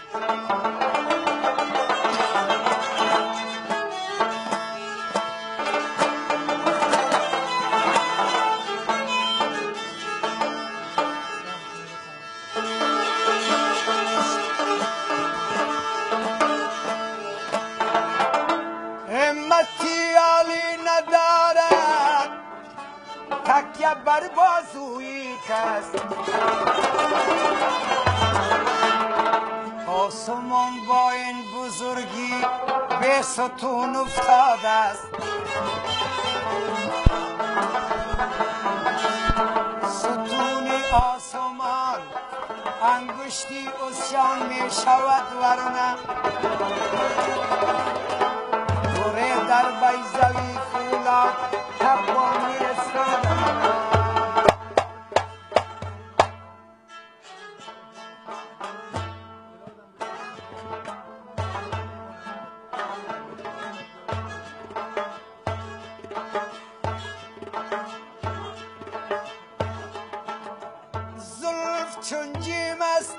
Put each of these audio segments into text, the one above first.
همتی عالی ندارد تکیه بر بازوی کس آسمان با این بزرگی به ستون افتاده است ستون آسمان انگشتی اسیان می شود ورنه دوره در بیضوی فولاد تبا می رسد زلف چون جیم است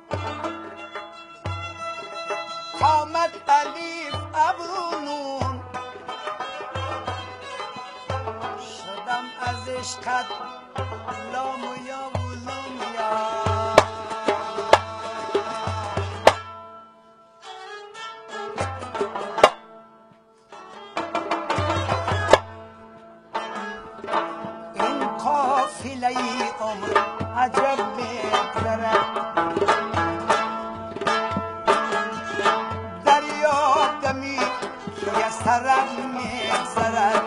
قامت الیف ابرونون شدم از عشقت لامویا و لامویا این قافله عمر عجب می‌گذرد دریا دمی یه سرم می‌گذرد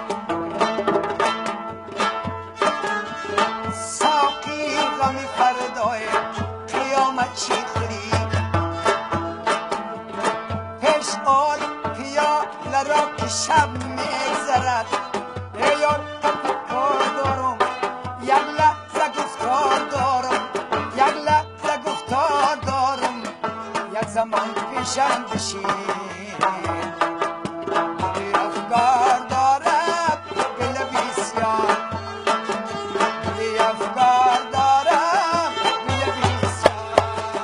ساقی غمی فردای قیامت چی خوری پیش آر پیاله را که شب می‌گذرد ای یار کار دارم یک لحظه گفتار دارم یک لحظه گفتار دارم یک زمان پیشم بشین افکار دارم دل بسیار افکار دارم دل بسیار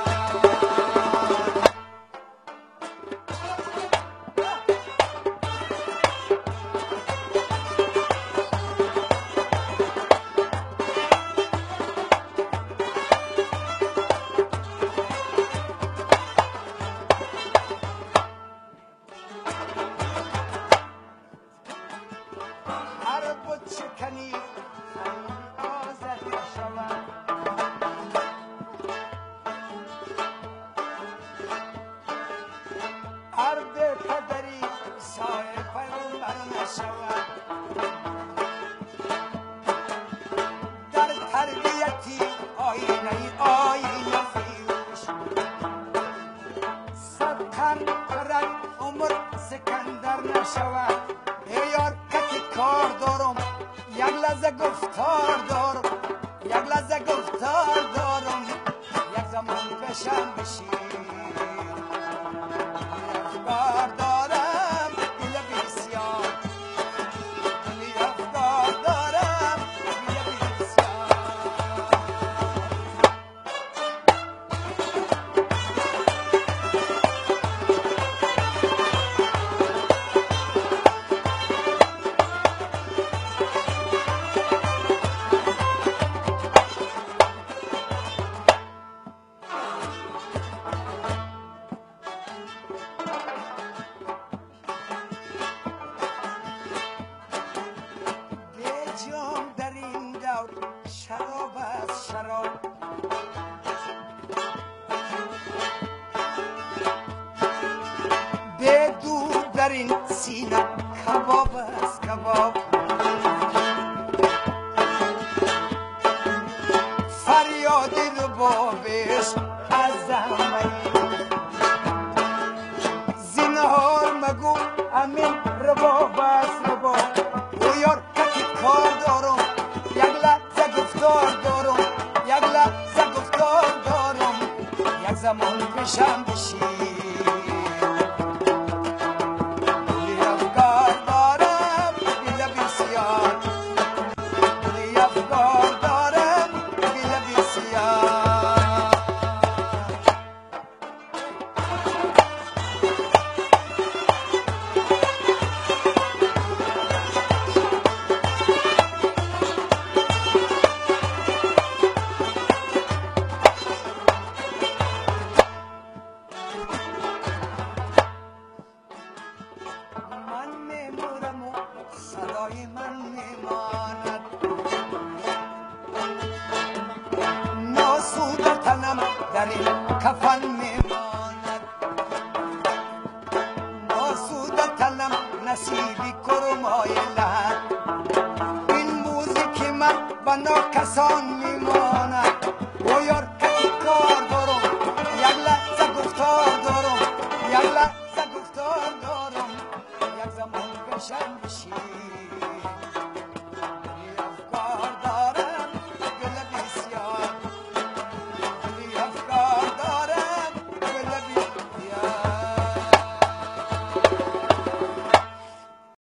هر بود شکنی آزد شود عرض پدری سایه پیغمبر نشود در تربیتی آینه فیروش صدقن کرد عمر سکندر نشود ای یار کتی کار دارم یک لحظه گفتار دارم یک لحظه گفتار دارم یک زمان پیشم بشین افکار دارم دل بسیار افکار دارم دل بسیار جام در این دور شراب است شراب به دور در این سینه کباب است کباب فریاد ربابش از همه زنهار مگو همین رباب است رباب او یار کار دارم یک لحظه گفتار دارم یک لحظه گفتار دارم یک زمان پیشم بشین افکار دارم دل بسیار افکار دارم دل بسیار کفن میماند آسوده تنم نصیبی کرمای لحن این موزیک من بنا کسان میماند و یار کتی کار دارم یک لحظه گفتار دارم یک لحظه